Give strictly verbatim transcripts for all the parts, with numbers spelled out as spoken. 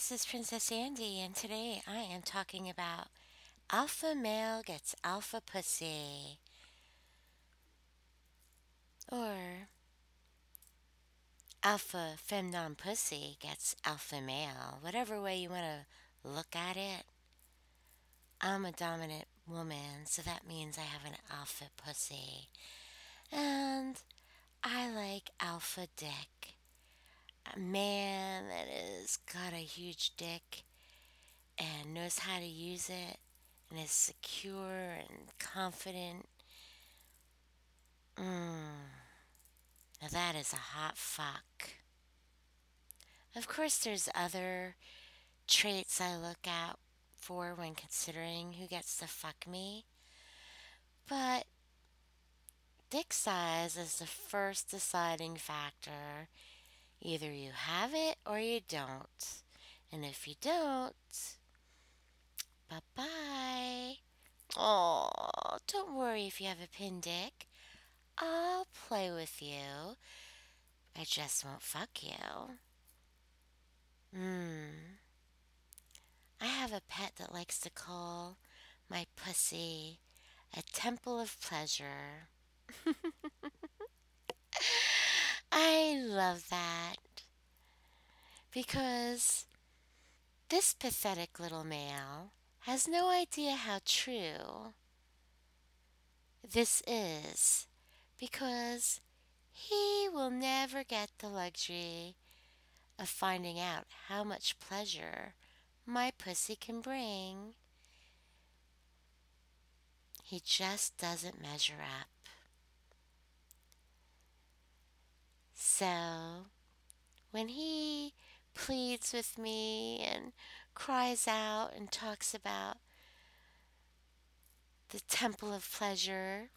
this is Princess Andy, and today I am talking about alpha male gets alpha pussy, or alpha femnon pussy gets alpha male. Whatever way you want to look at it, I'm a dominant woman, so that means I have an alpha pussy, and I like alpha dick. A man that has got a huge dick and knows how to use it and is secure and confident. Mm, now that is a hot fuck. Of course, there's other traits I look out for when considering who gets to fuck me, but dick size is the first deciding factor. Either you have it or you don't. And if you don't, bye bye. Oh, don't worry if you have a pin dick. I'll play with you. I just won't fuck you. Hmm. I have a pet that likes to call my pussy a temple of pleasure. I love that because this pathetic little male has no idea how true this is because he will never get the luxury of finding out how much pleasure my pussy can bring. He just doesn't measure up. So, when he pleads with me and cries out and talks about the temple of pleasure,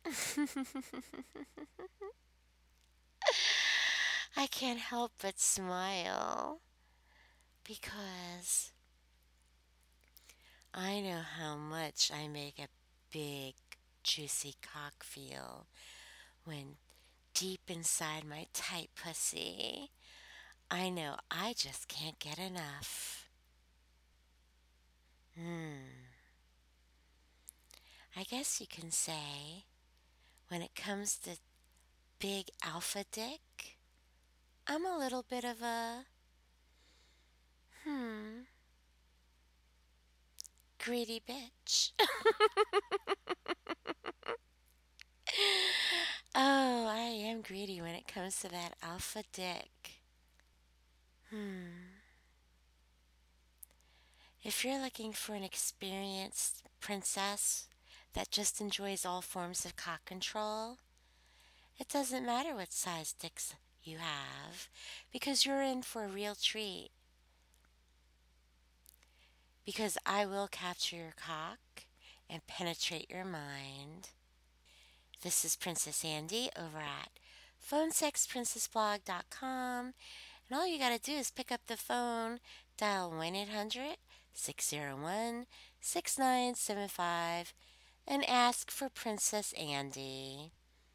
I can't help but smile because I know how much I make a big, juicy cock feel when deep inside my tight pussy, I know I just can't get enough. Hmm. I guess you can say when it comes to big alpha dick, I'm a little bit of a, hmm, greedy bitch. Oh, I am greedy when it comes to that alpha dick. Hmm. If you're looking for an experienced princess that just enjoys all forms of cock control, it doesn't matter what size dicks you have because you're in for a real treat. Because I will capture your cock and penetrate your mind. This is Princess Andy over at phone sex princess blog dot com. And all you got to do is pick up the phone, dial one eight hundred six oh one six nine seven five, and ask for Princess Andy.